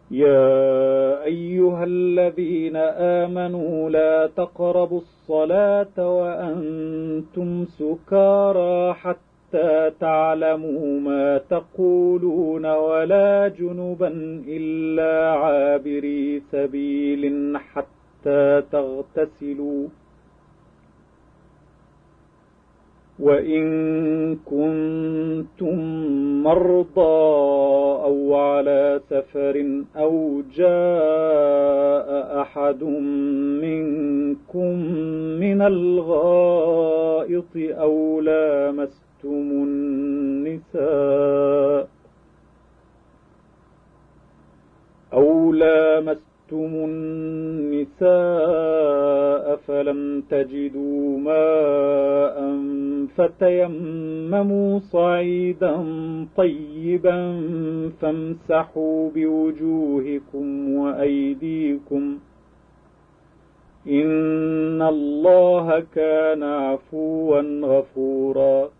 يا أيها الذين آمنوا لا تقربوا الصلاة وأنتم سكارى حتى تعلموا ما تقولون ولا جنبا إلا عابري سبيل حتى تغتسلوا وإن كنتم مرضى أو على سفر أو جاء أحد منكم من الغائط أو لامستم النساء فلم تجدوا ماء فتيمموا صعيدا طيبا فامسحوا بوجوهكم وأيديكم إن الله كان عفوا غفورا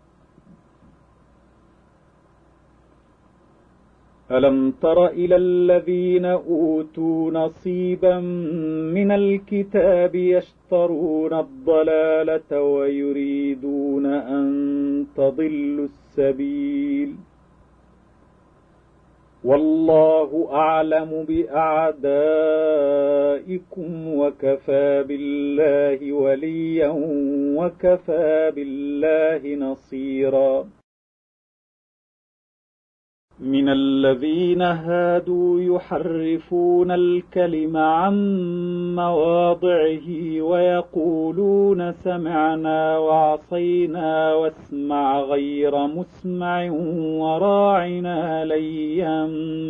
ألم تر إلى الذين أوتوا نصيبا من الكتاب يشترون الضلالة ويريدون أن تضلوا السبيل والله أعلم بأعدائكم وكفى بالله وليا وكفى بالله نصيرا من الذين هادوا يحرفون الكلم عن مواضعه ويقولون سمعنا وعصينا واسمع غير مسمع وراعنا ليا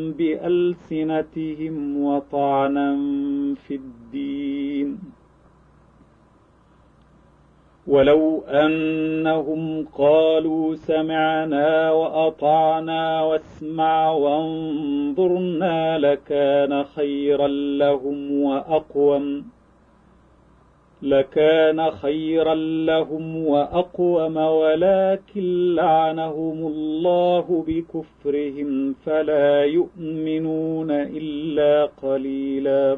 بألسنتهم وطعنا في الدين ولو أنهم قالوا سمعنا وأطعنا واسمع وانظرنا لكان خيرا لهم وأقوم ولكن لعنهم الله بكفرهم فلا يؤمنون إلا قليلا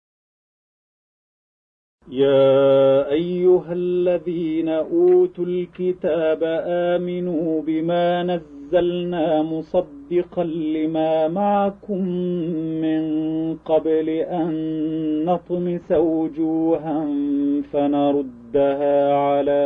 يا أيها الذين أوتوا الكتاب آمنوا بما نزلنا مصدقا لما معكم من قبل أن نطمس وجوها فنردها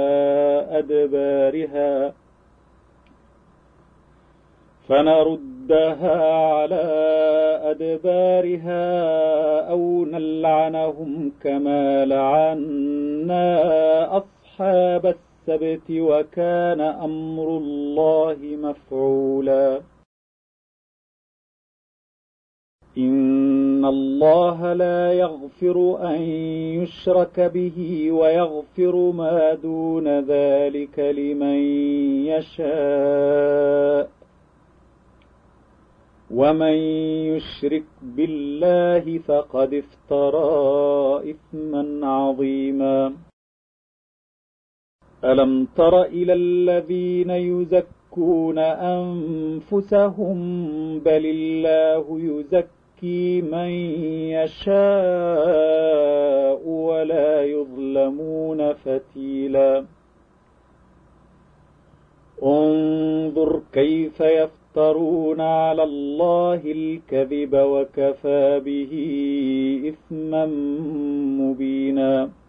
على أدبارها أو نلعنهم كما لعنا أصحاب السبت وكان أمر الله مفعولا إن الله لا يغفر أن يشرك به ويغفر ما دون ذلك لمن يشاء ومن يشرك بالله فقد افترى إثما عظيما ألم تر إلى الذين يزكون أنفسهم بل الله يزكي من يشاء ولا يظلمون فتيلا انظر كيف يفترون على الله الكذب وكفى به إثما مبينا